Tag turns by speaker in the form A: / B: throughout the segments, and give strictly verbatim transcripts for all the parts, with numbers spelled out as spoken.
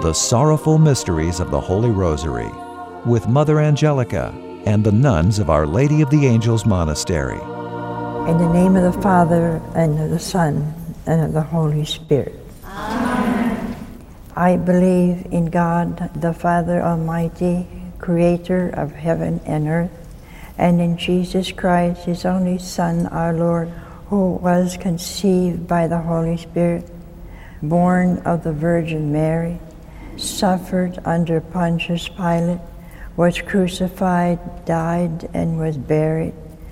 A: The Sorrowful Mysteries of the Holy Rosary with Mother Angelica and the nuns of Our Lady of the Angels Monastery.
B: In the name of the Father, and of the Son, and of the Holy Spirit.
C: Amen.
B: I believe in God, the Father Almighty, creator of heaven and earth, and in Jesus Christ, his only Son, our Lord, who was conceived by the Holy Spirit, born of the Virgin Mary, suffered under Pontius Pilate, was crucified, died, and was buried.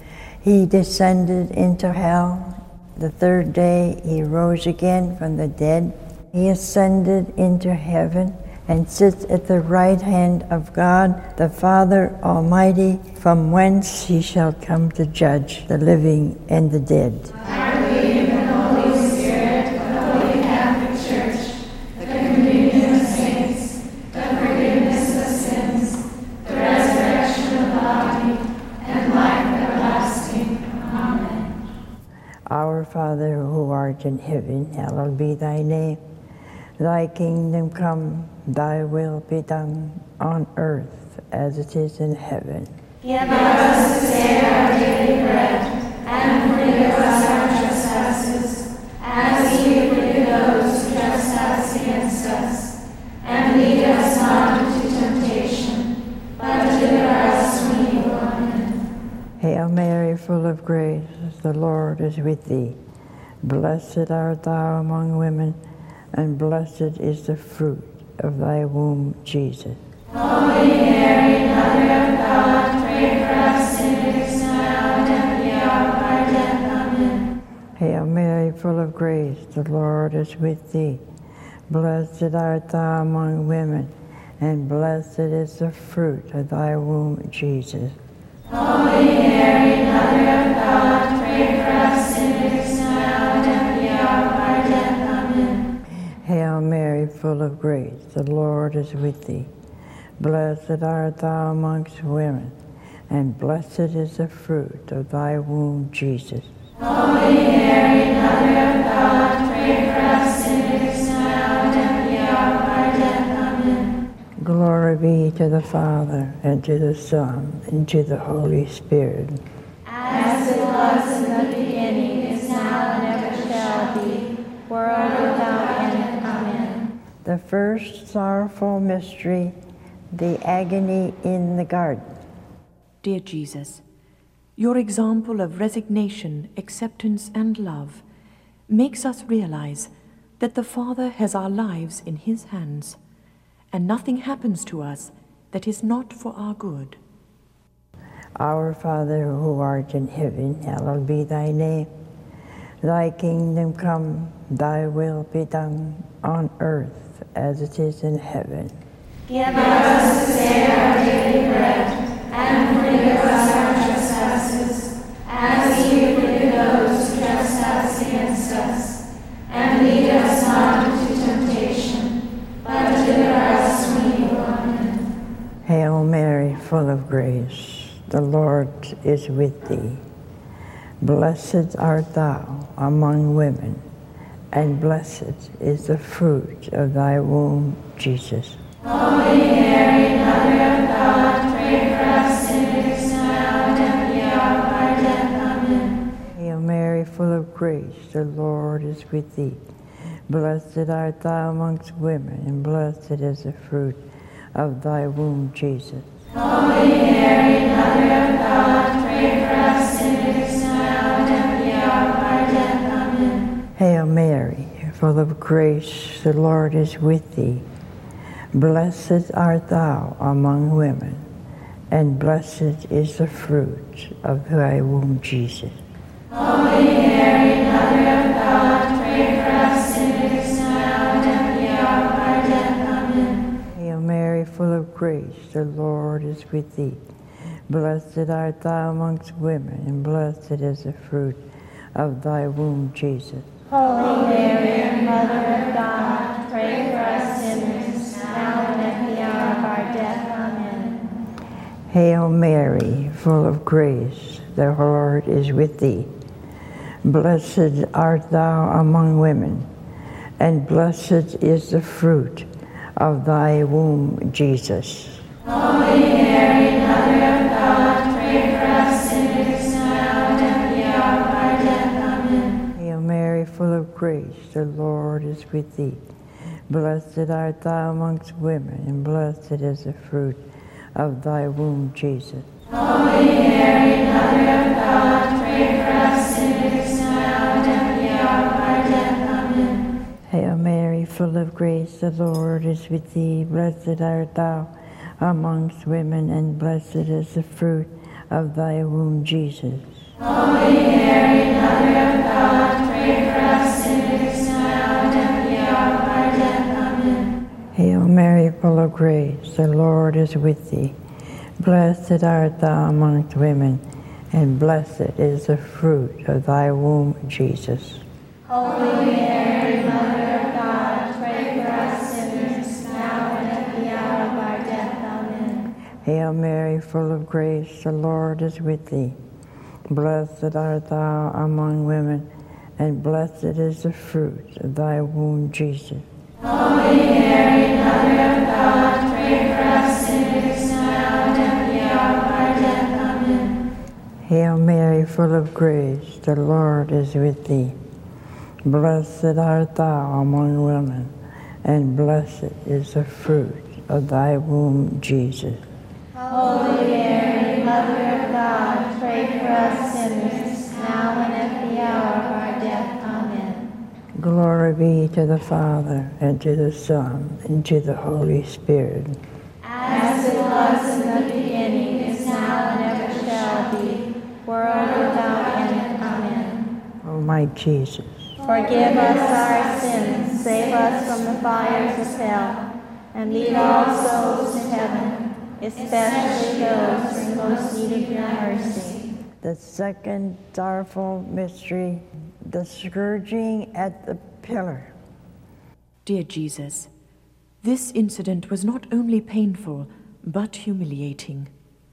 B: He descended into hell. The third day he rose again from the dead. He ascended into heaven and sits at the right hand of God, the Father Almighty, from whence he shall come to judge the living and the dead.
C: I believe in the Holy Spirit, the Holy Catholic Church, the communion of saints, the forgiveness of sins, the resurrection of the body, and life everlasting. Amen.
B: Our Father, who art in heaven, hallowed be thy name. Thy kingdom come, thy will be done on earth as it is in heaven.
C: Give us this day our daily bread, and forgive us our trespasses, as we forgive those who trespass against us. And lead us not into temptation, but deliver us from evil. Amen.
B: Hail Mary, full of grace, the Lord is with thee. Blessed art thou among women, and blessed is the fruit of thy womb, Jesus.
C: Holy Mary, Mother of God, pray for us sinners now and at the hour of our death. Amen.
B: Hail Mary, full of grace, the Lord is with thee. Blessed art thou among women, and blessed is the fruit of thy womb, Jesus.
C: Holy Mary, Mother of God, pray for us sinners now and at the hour of our death. Amen.
B: Hail Mary, full of grace, the Lord is with thee. Blessed art thou amongst women, and blessed is the fruit of thy womb, Jesus.
C: Holy Mary, Mother of God, pray for us sinners now and at the hour of our death. Amen.
B: Glory be to the Father, and to the Son, and to the Holy Spirit.
C: As it was in the beginning, is now, and ever shall be, world without end. Amen.
B: The first sorrowful mystery, the agony in the garden.
D: Dear Jesus, your example of resignation, acceptance, and love makes us realize that the Father has our lives in his hands, and nothing happens to us that is not for our good.
B: Our Father, who art in heaven, hallowed be thy name. Thy kingdom come, thy will be done on earth as it is in heaven.
C: Give us this day our daily bread, and forgive us our trespasses, as we forgive those who trespass against us. And lead us not into temptation, but deliver us from evil. Amen.
B: Hail Mary, full of grace, the Lord is with thee. Blessed art thou among women, and blessed is the fruit of thy womb, Jesus.
C: Holy Mary, Mother of God, pray for us sinners now and at the hour of our death. Amen.
B: Hail Mary, full of grace, the Lord is with thee. Blessed art thou amongst women, and blessed is the fruit of thy womb, Jesus.
C: Holy Mary, Mother of God, pray for us sinners now and at the hour of our death. Amen.
B: Hail Mary, full of grace, the Lord is with thee. Blessed art thou among women, and blessed is the fruit of thy womb, Jesus.
C: Holy Mary, Mother of God, pray for us sinners now and at the hour of our death. Amen.
B: Hail Mary, full of grace, the Lord is with thee. Blessed art thou amongst women, and blessed is the fruit of thy womb, Jesus.
C: Holy Mary, Mother of God, pray for us sinners now and at the hour of our death. Amen.
B: Hail Mary, full of grace, the Lord is with thee. Blessed art thou among women, and blessed is the fruit of thy womb, Jesus.
C: Holy Mary, Mother of God, pray for us sinners now and at the hour of our death. Amen.
B: Hail Mary, full of grace, the Lord is with thee. Blessed art thou amongst women, and blessed is the fruit of thy womb, Jesus.
C: Holy Mary, Mother of God, pray for us sinners now and at the hour of our death. Amen.
B: Hail Mary, full of grace, the Lord is with thee. Blessed art thou amongst women, and blessed is the fruit of thy womb, Jesus.
C: Holy Mary, Mother of God, pray for us sinners now and at the hour of our death. Amen.
B: Hail Mary, full of grace, the Lord is with thee. Blessed art thou amongst women, and blessed is the fruit of thy womb, Jesus.
C: Holy Mary, Mother of God, pray for us sinners now and at the hour of our death. Amen.
B: Hail Mary, full of grace, the Lord is with thee. Blessed art thou among women, and blessed is the fruit of thy womb, Jesus.
C: Holy Mary, Mother of God, pray for us sinners now and at the hour of our death. Amen.
B: Hail Mary, full of grace, the Lord is with thee. Blessed art thou among women, and blessed is the fruit of thy womb, Jesus.
C: Holy Mary, Mother of God, pray for us sinners now and at the hour of our death. Amen.
B: Glory be to the Father, and to the Son, and to the Holy Spirit.
C: As it was in the beginning, is now, and ever shall be, world without end. Amen.
B: O my Jesus,
C: Forgive us our sins, save us from the fires of hell, and lead all souls to heaven, especially those in most need of your mercy.
B: the second sorrowful mystery, the scourging at the pillar.
D: Dear Jesus, this incident was not only painful, but humiliating.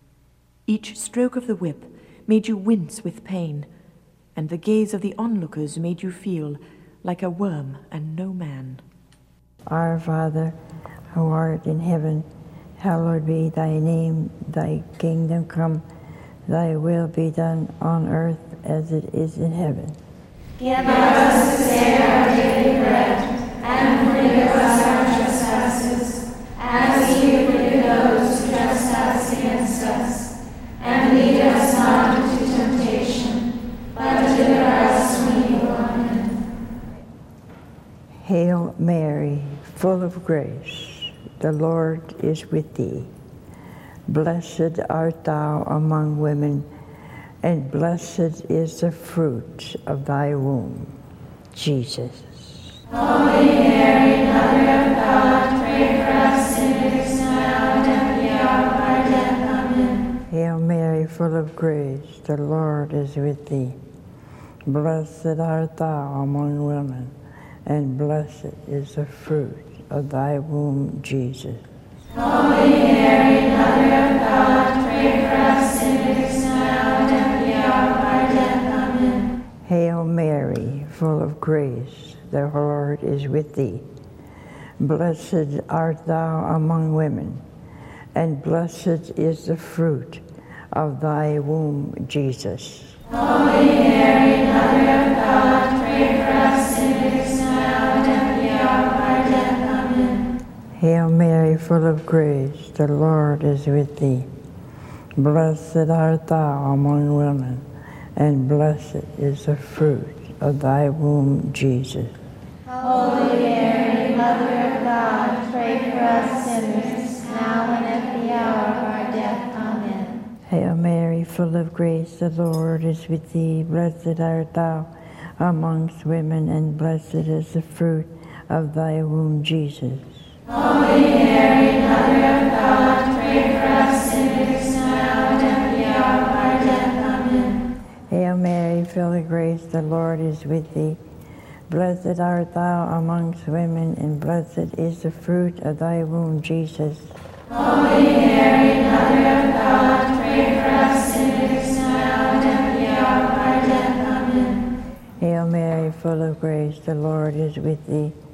D: Each stroke of the whip made you wince with pain, and the gaze of the onlookers made you feel like a worm and no man.
B: Our Father, who art in heaven, hallowed be thy name. Thy kingdom come, thy will be done on earth as it is in heaven.
C: Give us this day our daily bread, and forgive us our trespasses, as we forgive those who trespass against us. And lead us not into temptation, but deliver us from evil. Amen.
B: Hail Mary, full of grace, the Lord is with thee. Blessed art thou among women, and blessed is the fruit of thy womb, Jesus.
C: Holy Mary, Mother of God, pray for us sinners now and at the hour of our death. Amen.
B: Hail Mary, full of grace, the Lord is with thee. Blessed art thou among women, and blessed is the fruit of thy womb, Jesus.
C: Holy Mary, Mother of God, pray for us sinners now and at the hour of our death. Amen.
B: Hail Mary, full of grace, the Lord is with thee. Blessed art thou among women, and blessed is the fruit of thy womb, Jesus.
C: Holy Mary, Mother of God, pray for us sinners now and at the hour of our death. Amen.
B: Hail Mary, full of grace, the Lord is with thee. Blessed art thou among women, and blessed is the fruit of thy womb, Jesus.
C: Holy Mary, Mother of God, pray for us sinners now and at the hour of our death. Amen.
B: Hail Mary, full of grace, the Lord is with thee. Blessed art thou amongst women, and blessed is the fruit of thy womb, Jesus.
C: Holy Mary, Mother of God, pray for us sinners now and at the hour of our death. Amen.
B: Hail Mary, full of grace, the Lord is with thee. Blessed art thou amongst women, and blessed is the fruit of thy womb, Jesus.
C: Holy Mary, Mother of God, pray for us sinners now and at the hour of our death. Amen.
B: Hail Mary, full of grace, the Lord is with thee.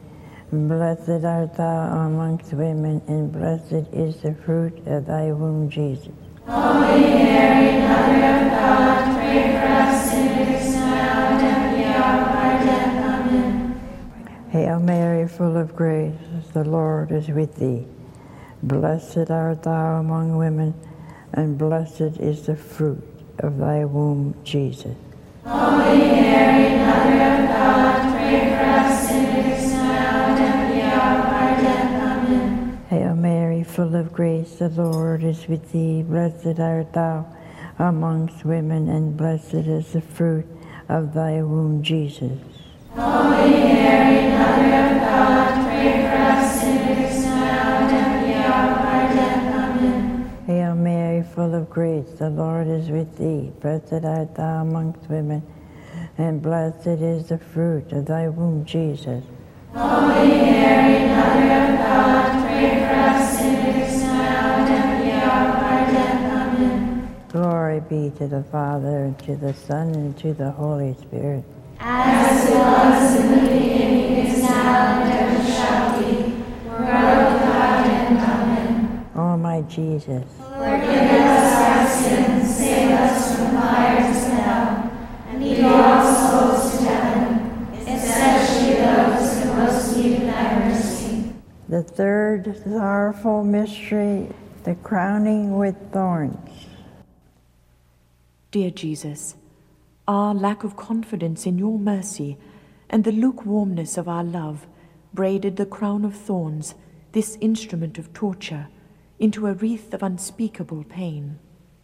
B: Blessed art thou amongst women, and blessed is the fruit of thy womb, Jesus.
C: Holy Mary, Mother of God, pray for us sinners now and at the hour of our death. Amen.
B: Hail Mary, full of grace, the Lord is with thee. Blessed art thou among women, and blessed is the fruit of thy womb, Jesus.
C: Holy Mary, Mother of God, pray for us sinners now and at the hour of our death. Amen.
B: Hail Mary, full of grace, the Lord is with thee. Blessed art thou amongst women, and blessed is the fruit of thy womb, Jesus.
C: Holy Mary, Mother of God, pray for us sinners now and at the hour of our death. Amen.
B: Hail Mary, full of grace, the Lord is with thee. Blessed art thou amongst women, and blessed is the fruit of thy womb, Jesus.
C: Holy Mary, Mother of God, pray for us sinners now and at the hour of our death. Amen.
B: Glory be to the Father, and to the Son, and to the Holy Spirit.
C: As it was in the beginning, is now, and ever shall be, world without end. Amen.
B: O my Jesus,
C: Forgive us our sins, save us from fires of hell, and lead all souls to heaven, especially those who most need thy mercy.
B: the third sorrowful mystery, the crowning with thorns.
D: Dear Jesus, our lack of confidence in your mercy and the lukewarmness of our love braided the crown of thorns, this instrument of torture, into a wreath of unspeakable pain.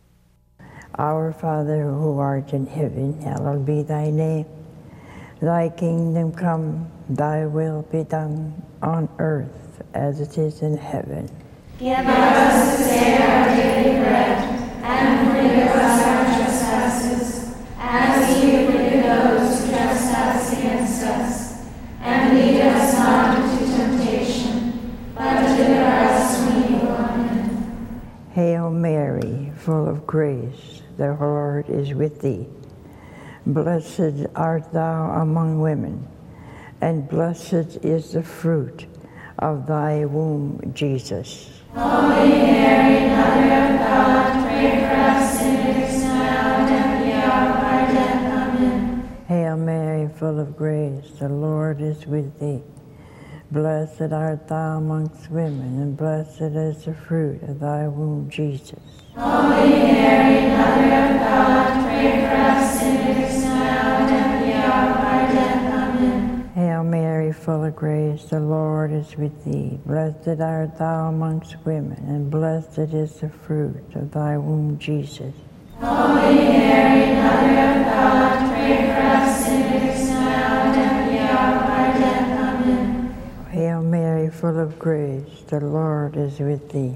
B: Our Father, who art in heaven, hallowed be thy name. Thy kingdom come, thy will be done on earth as it is in heaven.
C: Give us this day our daily bread, and forgive us our trespasses, as we forgive those who trespass against us. And lead us not into temptation, but deliver us from evil. Amen.
B: Hail Mary, full of grace, the Lord is with thee. Blessed art thou among women, and blessed is the fruit of thy womb, Jesus.
C: Holy Mary, Mother of God, pray for us sinners now and at the hour of our death. Amen.
B: Hail Mary, full of grace, the Lord is with thee. Blessed art thou amongst women, and blessed is the fruit of thy womb, Jesus.
C: Holy Mary, Mother of God, pray for us sinners now and at the hour of our death. Amen.
B: Hail Mary, full of grace, the Lord is with thee. Blessed art thou amongst women, and blessed is the fruit of thy womb, Jesus.
C: Holy Mary, Mother of God, pray for us sinners now and at the hour of our death. Amen.
B: Hail Mary, full of grace, the Lord is with thee.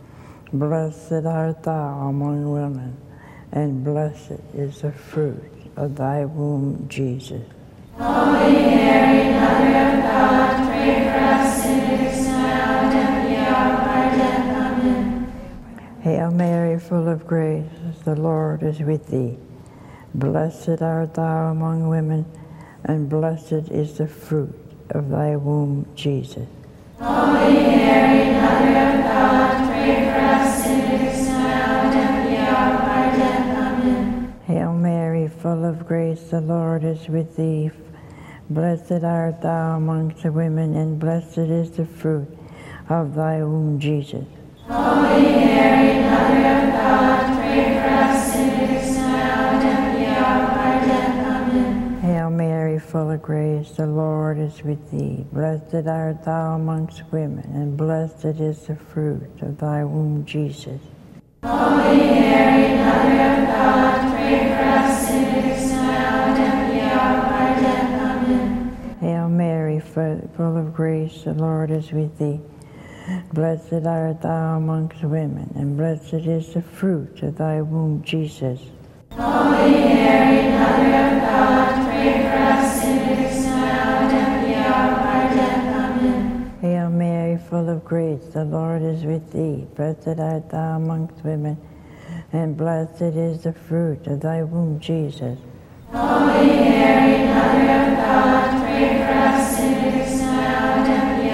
B: Blessed art thou among women, and blessed is the fruit of thy womb, Jesus.
C: Holy Mary, Mother of God, pray for us sinners now and at the hour of our death. Amen.
B: Hail Mary, full of grace, the Lord is with thee. Blessed art thou among women, and blessed is the fruit of thy womb, Jesus.
C: Holy Mary, Mother of God, pray for us sinners now and at the hour of our death. Amen.
B: Hail Mary, full of grace, the Lord is with thee. Blessed art thou amongst the women, and blessed is the fruit of thy womb, Jesus.
C: Holy Mary, Mother of God, pray for us sinners now and at the hour of our death. Amen.
B: Hail Mary, full of grace, the Lord is with thee. Blessed art thou amongst women, and blessed is the fruit of thy womb, Jesus.
C: Holy Mary, Mother of God, pray for us sinners now and at the hour of our death. Amen.
B: Hail Mary, full of grace, the Lord is with thee. Blessed art thou amongst women, and blessed is the fruit of thy womb, Jesus.
C: Holy Mary, Mother of God, pray for us sinners now and at the hour of our death. Amen.
B: Hail Mary, full of grace, the Lord is with thee. Blessed art thou amongst women, and blessed is the fruit of thy womb, Jesus.
C: Holy Mary, Mother of God, pray for us sinners now and at the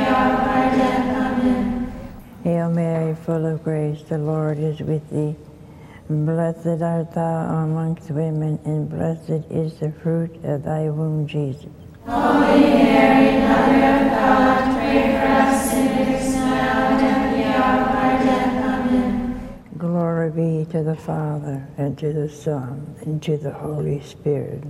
B: Hail Mary, full of grace, the Lord is with thee. Blessed art thou amongst women, and blessed is the fruit of thy womb, Jesus.
C: Holy Mary, Mother of God, pray for us sinners now and at the hour of our death. Amen.
B: Glory be to the Father, and to the Son, and to the Holy Spirit.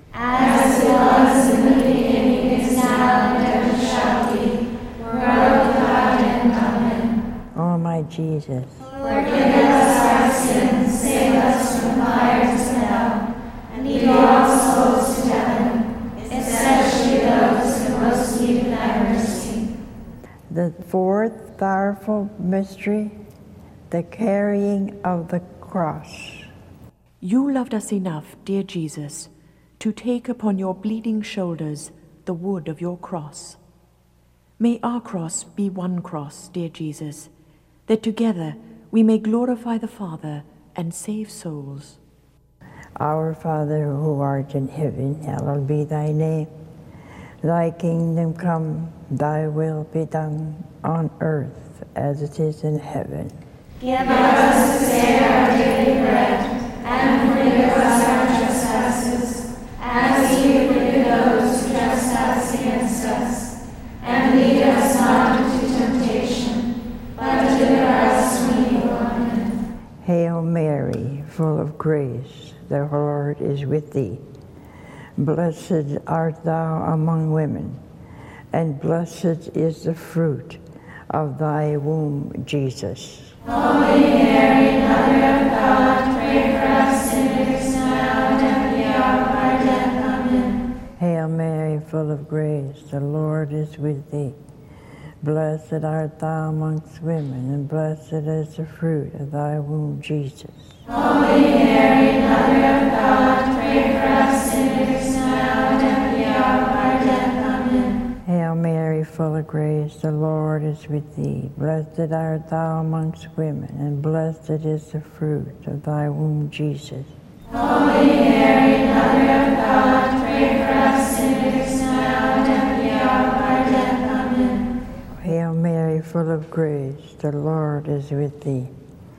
C: As it was in the beginning, is now, and ever shall be, world without end. Amen.
B: O my Jesus,
C: Forgive us our sins, save us from fires of hell, and lead all souls to heaven, especially those who most need thy mercy.
B: the fourth powerful mystery, the carrying of the cross.
D: You loved us enough, dear Jesus, to take upon your bleeding shoulders the wood of your cross. May our cross be one cross, dear Jesus, that together we may glorify the Father and save souls.
B: Our Father, who art in heaven, hallowed be thy name. Thy kingdom come, thy will be done on earth as it is in heaven.
C: Give us this day our daily bread, and forgive us our trespasses, as we forgive those who trespass against us. And lead us not into temptation, but deliver us from evil. Amen.
B: Hail Mary, full of grace, the Lord is with thee. Blessed art thou among women, and blessed is the fruit of thy womb, Jesus.
C: Holy Mary, Mother of God, pray for us sinners now and at the hour of our death. Amen.
B: Hail Mary, full of grace, the Lord is with thee. Blessed art thou amongst women, and blessed is the fruit of thy womb, Jesus.
C: Holy Mary, Mother of God, pray for us sinners now and at the hour of our death. Amen.
B: Hail Mary, full of grace, the Lord is with thee. Blessed art thou amongst women, and blessed is the fruit of thy womb, Jesus.
C: Holy Mary, Mother of God, pray for us sinners now and at the hour of our death. Amen.
B: Hail Mary, full of grace, the Lord is with thee.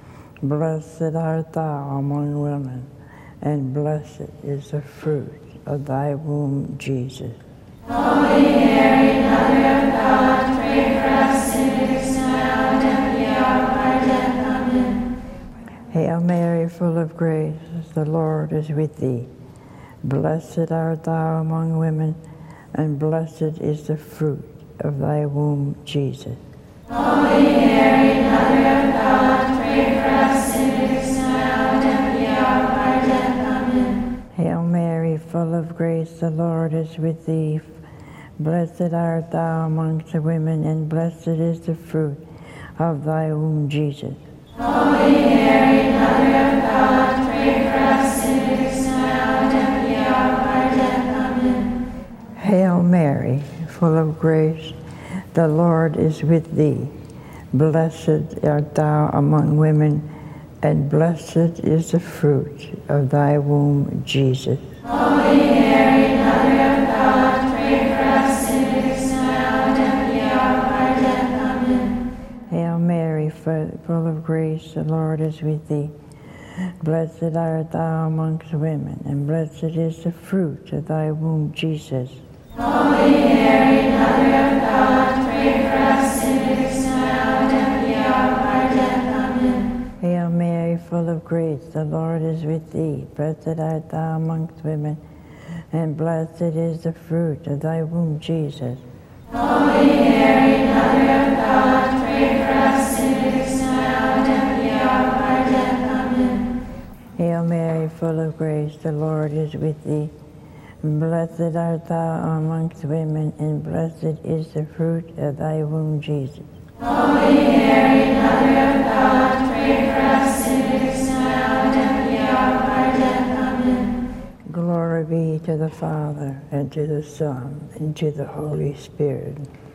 B: Blessed art thou among women, and blessed is the fruit of thy womb, Jesus.
C: Holy Mary, Mother of God, pray for us sinners now and at the hour of our death. Amen.
B: Hail Mary, full of grace, the Lord is with thee. Blessed art thou among women, and blessed is the fruit of thy womb, Jesus.
C: Holy Mary, Mother of God, pray for us sinners now and at the hour of our death. Amen.
B: Hail Mary, full of grace, the Lord is with thee. Blessed art thou amongst the women, and blessed is the fruit of thy womb, Jesus.
C: Holy Mary, Mother of God, pray for us sinners now and at the hour of our death. Amen.
B: Hail Mary, full of grace, the Lord is with thee. Blessed art thou among women, and blessed is the fruit of thy womb, Jesus.
C: Holy Mary, Mother of God, pray for us sinners now and at the hour of our death. Amen.
B: Hail Mary, full of grace, the Lord is with thee. Blessed art thou amongst women, and blessed is the fruit of thy womb, Jesus.
C: Holy Mary, Mother of God, pray for us sinners now and at the hour of our death. Amen.
B: Hail Mary, full of grace, the Lord is with thee. Blessed art thou amongst women, and blessed is the fruit of thy womb, Jesus.
C: Holy Mary, Mother of God, pray for us sinners now and at the hour of our death. Amen.
B: Hail Mary, full of grace, the Lord is with thee. Blessed art thou amongst women, and blessed is the fruit of thy womb, Jesus.
C: Holy Mary, Mother of God, pray for us sinners now and at the hour of our death. Amen.
B: Glory be to the Father, and to the Son, and to the Holy Spirit.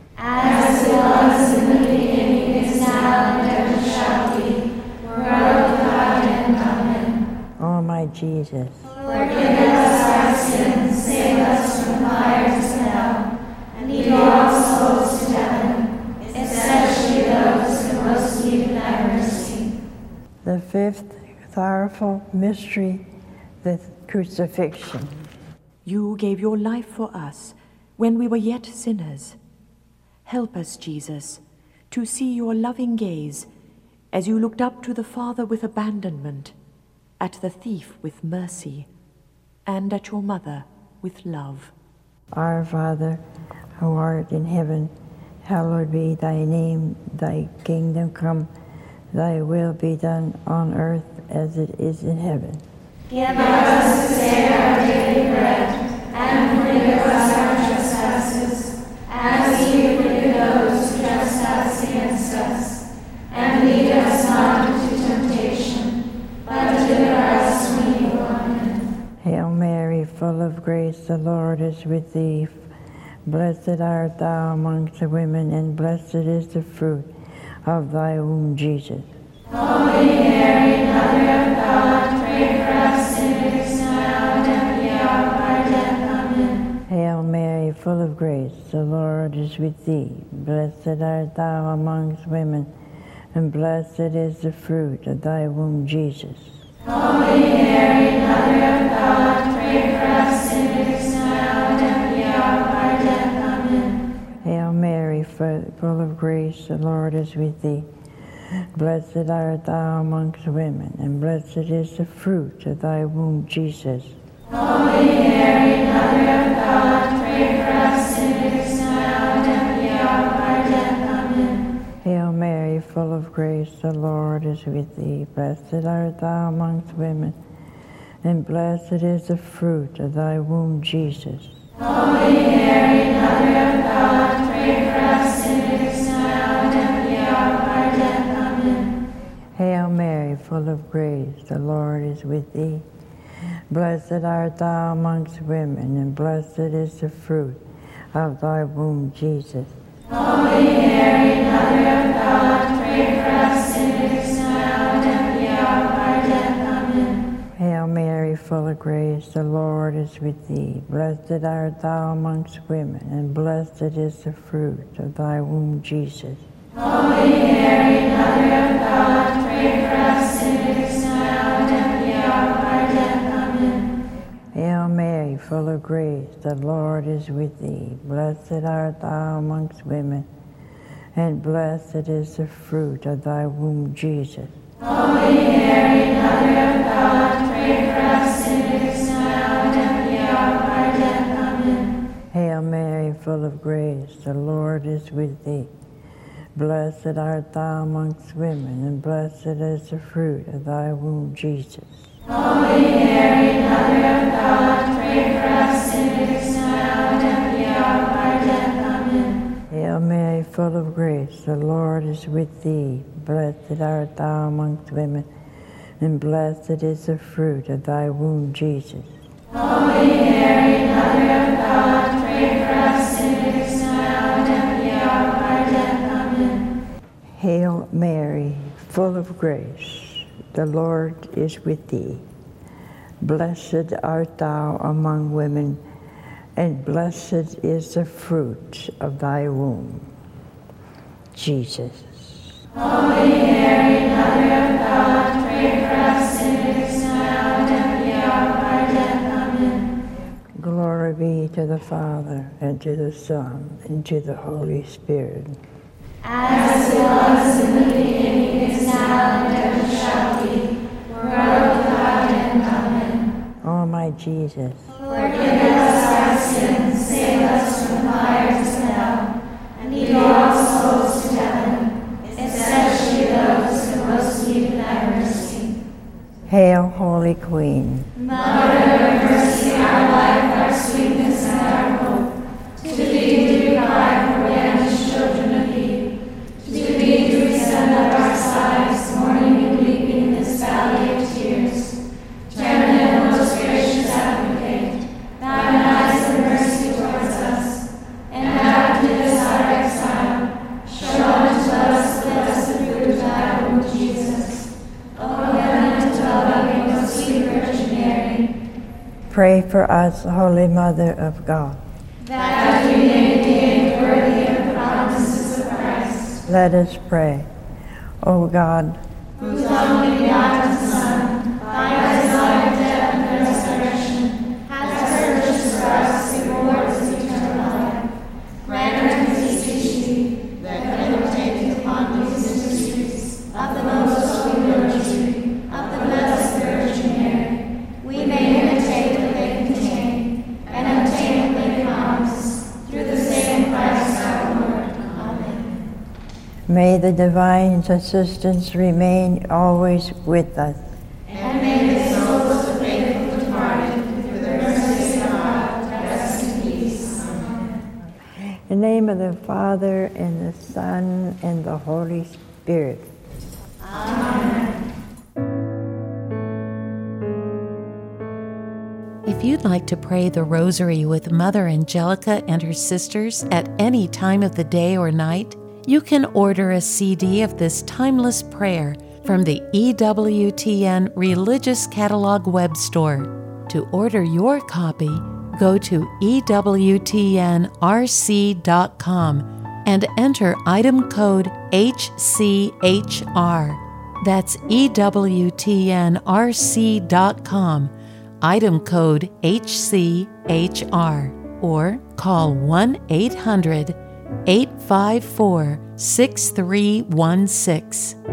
C: As it was in the beginning, is now, and ever shall be, world without end. Amen.
B: O my Jesus,
C: Forgive us our sins, save us from fires of hell, and lead all souls to heaven, especially those who most
B: mystery, the crucifixion.
D: You gave your life for us when we were yet sinners. Help us, Jesus, to see your loving gaze as you looked up to the Father with abandonment, at the thief with mercy, and at your mother with love.
B: Our Father, who art in heaven, hallowed be thy name. Thy kingdom come, thy will be done on earth as it is in heaven.
C: Give us this day our daily bread, and forgive us our trespasses, as we forgive those who trespass against us. And lead us not into temptation, but deliver us from evil. Amen.
B: Hail Mary, full of grace, the Lord is with thee. Blessed art thou amongst the women, and blessed is the fruit of thy womb, Jesus.
C: Holy Mary, Mother of God, pray for us sinners now and at the hour of our death. Amen.
B: Hail Mary, full of grace, the Lord is with thee. Blessed art thou amongst women, and blessed is the fruit of thy womb, Jesus.
C: Holy Mary, Mother of God, pray for us sinners now and at the hour of our death. Amen.
B: Hail Mary, full of grace, the Lord is with thee. Blessed art thou amongst women, and blessed is the fruit of thy womb, Jesus.
C: Holy Mary, Mother of God, pray for us sinners now and at the hour of our death. Amen.
B: Hail Mary, full of grace, the Lord is with thee. Blessed art thou amongst women, and blessed is the fruit of thy womb, Jesus.
C: Holy Mary, Mother of God, pray for us sinners now and at the hour of our death. Amen.
B: Hail Mary, full of grace, the Lord is with thee. Blessed art thou amongst women, and blessed is the fruit of thy womb, Jesus.
C: Holy Mary, Mother of God, pray for us sinners now and at the hour of our death. Amen.
B: Hail Mary, full of grace, the Lord is with thee. Blessed art thou amongst women, and blessed is the fruit of thy womb, Jesus.
C: Holy Mary, Mother of God, pray for us sinners now and at the hour of our death. Amen.
B: Hail Mary, full of grace, the Lord is with thee. Blessed art thou amongst women, and blessed is the fruit of thy womb, Jesus.
C: Holy Mary, Mother of God, pray for us sinners now and at the hour of our death. Amen.
B: Hail Mary, full of grace, the Lord is with thee. Blessed art thou amongst women, and blessed is the fruit of thy womb, Jesus.
C: Holy Mary, Mother of God, pray for us sinners now and at the hour of our death. Amen.
B: Hail Mary, full of grace, the Lord is with thee. Blessed art thou amongst women, and blessed is the fruit of thy womb, Jesus.
C: Holy Mary, Mother of God, pray for us sinners now and at the hour of our death. Amen.
B: Hail Mary, full of grace, the Lord is with thee. Blessed art thou among women, and blessed is the fruit of thy womb, Jesus.
C: Holy Mary, Mother of God, pray for us sinners now and at the hour of our death. Amen.
B: Glory be to the Father, and to the Son, and to the Holy Spirit.
C: As it was in the beginning, is now, and ever shall be, world without end. Amen.
B: O my Jesus,
C: Forgive us our sins, save us from the fires of hell, and lead all souls to heaven, especially those who most need thy mercy.
B: Hail, Holy Queen.
C: Mother of mercy, our life, our sweetness, and our hope, to thee do we cry, for banished children of Eve. To thee do we send up our sighs, mourning and weeping in this valley of tears. Turn then, most gracious Advocate, thine eyes of mercy towards us, and after this our exile, show unto us the blessed fruit of thy womb, Jesus. O clement, O loving, O sweet Virgin Mary,
B: Pray for us, Holy Mother of God.
C: that we may be made worthy of the promises of Christ,
B: Let us pray. O God,
C: whose only begotten Son, by his
B: May the divine assistance remain always with us.
C: And may the souls of faithful departed, through the mercy of God, rest in peace. Amen.
B: In the name of the Father, and the Son, and the Holy Spirit.
C: Amen.
E: If you'd like to pray the Rosary with Mother Angelica and her sisters at any time of the day or night, you can order a C D of this timeless prayer from the E W T N Religious Catalog web store. To order your copy, go to E W T N R C dot com and enter item code H C H R. That's E W T N R C dot com, item code H C H R, or call one eight hundred, eight five four, six three one six.